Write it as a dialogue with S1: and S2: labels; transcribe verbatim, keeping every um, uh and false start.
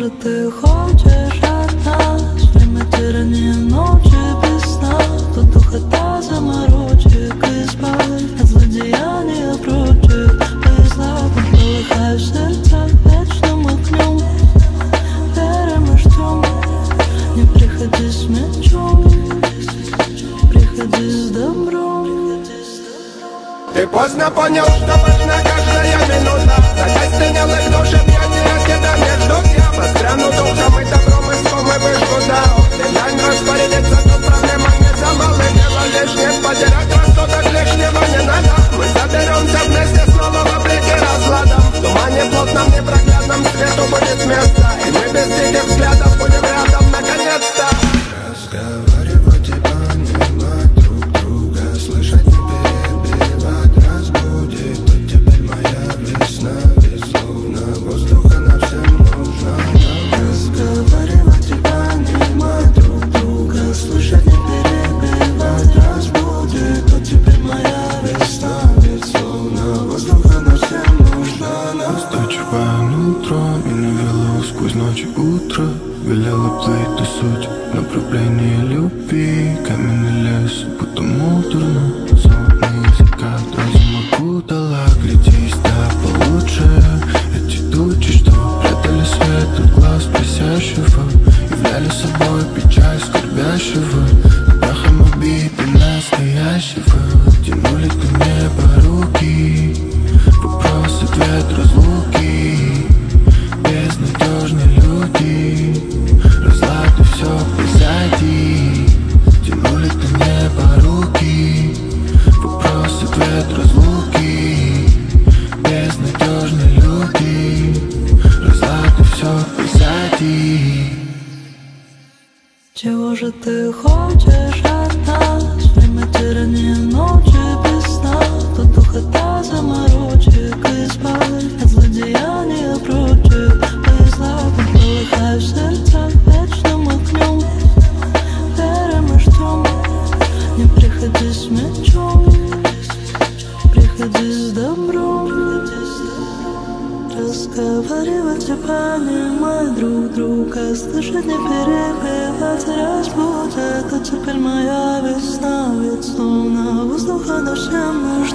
S1: Может, ты хочешь от нас время тирания, ночи без сна, тут духота заморочек, избавь от злодеяния прочих. Без злаком полыхай в сердцах вечным огнем, верим и ждем. Не приходи с мечом, приходи с добром.
S2: Ты поздно понял, что важна каждая минута. Закостенелых душ объятия где-то между тем. Постряну духом и добром и злом и выжгу дал. Глянь, распорядиться, тут проблема не за малое дело лишнее. Потерять рассудок лишнего не надо. Мы соберемся вместе снова в облике разладом. В тумане плотном непроглядном свету будет место, и мы без диких взглядов будем рядом наконец-то. Разговаривать и понимать друг друга, слышать не перебивать, разбудит. Вот теперь моя весна, ведь словно воздуха нам всем нужна. Разговаривать и понимать друг друга, слышать не перебивать, разбудит. Вот теперь моя весна, ведь словно воздуха нам всем нужна. Устойчивое нутро меня вело сквозь ночь и утро, велела плыть до суть направление любви. Каменный лес, будто муторно, сонный закат разум окутала. Глядись, да получше. Эти тучи, что прятали свет от глаз просящего, являли собой печаль скорбящего, прахом обиды настоящего. Тянули к небу руки, вопрос, ответ, разлуки. Безнадежные люди, разлад и все позади. Тянули к небу руки, вопрос, ответ, разлуки. Безнадежные люди, разлад и все позади.
S1: Чего же ты хочешь от нас? Время тирания, ночи без сна, тут духота заморочек, избавь от злодеяния прочих. Без злаком полыхай в сердцах вечным огнем, верим и ждем. Не приходи с мечом, приходи с добром. Разговаривать и понимать друг друга, слышать не перебивать, разбудит. Вот теперь моя весна, ведь словно воздуха нам всем нужна.